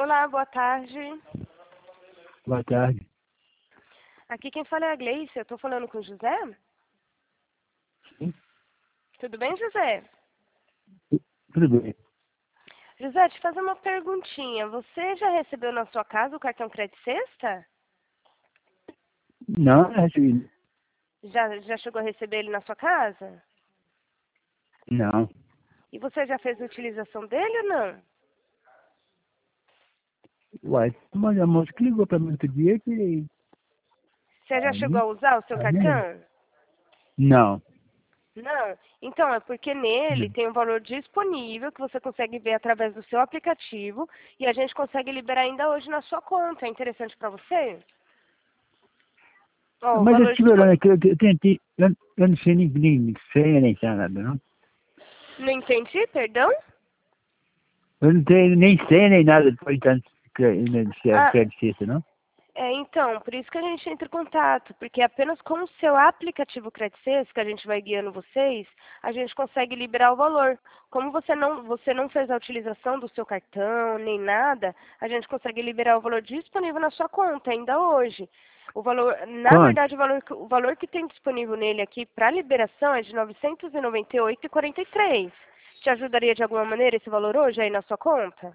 Olá, boa tarde. Boa tarde. Aqui quem fala é a Gleice. Eu estou falando com o José? Sim, Tudo bem, José? tudo bem. José, te fazer uma perguntinha. Você já recebeu na sua casa o cartão Crédito Sexta? Não, não recebi. Já chegou a receber ele na sua casa? Não. E você já fez a utilização dele ou não? Uai, mas a moça que ligou pra mim outro dia que... Você já chegou a usar o seu Não. cartão? Não. Não. Então, é porque nele tem um valor disponível que você consegue ver através do seu aplicativo e a gente consegue liberar ainda hoje na sua conta. É interessante para você? Ó, o Mas eu valor estive olhando aqui, eu tentei... Eu não sei nem senha, nem nada, não. Não entendi, perdão? Eu não tenho nem senha, nem nada depois de tanto Ah, crédito, não. então, por isso que a gente entra em contato, porque apenas com o seu aplicativo Credicês, que a gente vai guiando vocês, a gente consegue liberar o valor. Como você não fez a utilização do seu cartão, nem nada, a gente consegue liberar o valor disponível na sua conta, ainda hoje. O valor, na Quanto? verdade, o valor que tem disponível nele aqui para liberação é de R$ 998,43. Te ajudaria de alguma maneira esse valor hoje aí na sua conta?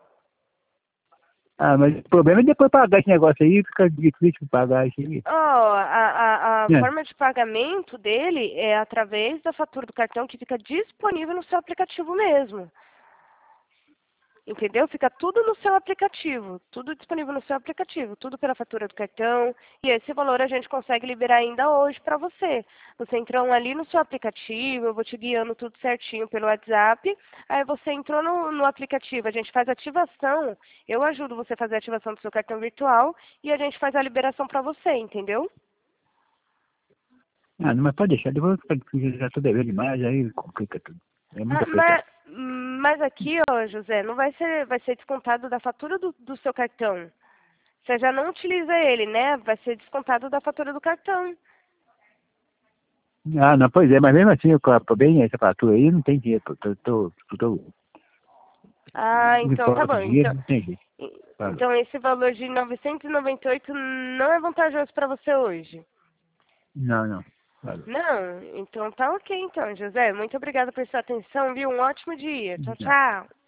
Ah, mas o problema é depois pagar esse negócio aí, fica difícil pagar isso aí. Oh, a É. forma de pagamento dele é através da fatura do cartão que fica disponível no seu aplicativo mesmo. Entendeu? Fica tudo no seu aplicativo, tudo disponível no seu aplicativo, tudo pela fatura do cartão. E esse valor a gente consegue liberar ainda hoje para você. Você entrou ali no seu aplicativo, eu vou te guiando tudo certinho pelo WhatsApp. Aí você entrou no aplicativo, a gente faz ativação, eu ajudo você a fazer a ativação do seu cartão virtual e a gente faz a liberação para você, entendeu? Ah, não, mas pode deixar, depois eu já tô devendo demais, aí complica tudo. É Ah, muita coisa. mas aqui, ó, José, não vai ser descontado da fatura do seu cartão. Você já não utiliza ele, né? Vai ser descontado da fatura do cartão. Ah, não, pois é, mas mesmo assim, eu compro bem essa fatura aí, não tem dinheiro, tô Ah, me então tá falta bom. dinheiro, não tem jeito. Falou. Então esse valor de 998 não é vantajoso para você hoje? Não, não. Falou. Não? Então tá ok, então, José. Muito obrigada por sua atenção, viu? Um ótimo dia. Tchau, Não. tchau.